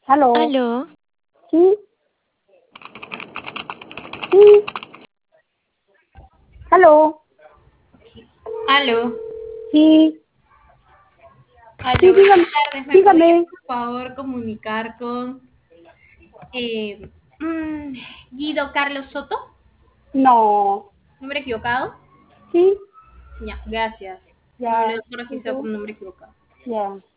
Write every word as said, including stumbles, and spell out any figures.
Aló, Aló, sí, sí, aló, aló, sí, sí, aló, buenas dígame, tardes. ¿Me podría dígame. por favor comunicar con eh, mm, Guido Carlos Soto? No, ¿Nombre equivocado? sí, Ya, gracias. Me ya, lo he registrado digo, como nombre equivocado. ya.